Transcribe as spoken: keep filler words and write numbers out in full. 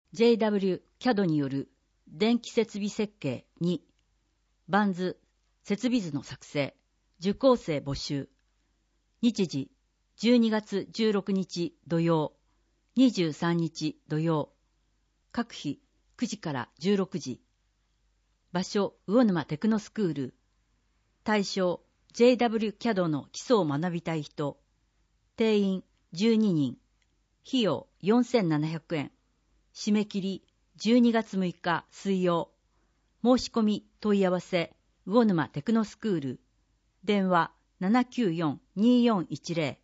ジェイダブリュー キャド による電気設備設計に、バンズ、設備図の作成、受講生募集。日時、じゅうにがつじゅうろくにち土曜、にじゅうさんにち土曜。各日くじからじゅうろくじ。場所、魚沼テクノスクール。対象、ジェイダブリュー キャド の基礎を学びたい人。定員じゅうににん。費用よんせんななひゃくえん。締め切りじゅうにがつむいか水曜。申し込み問い合わせ、魚沼テクノスクール。電話 ななきゅうよん にーよんいちゼロ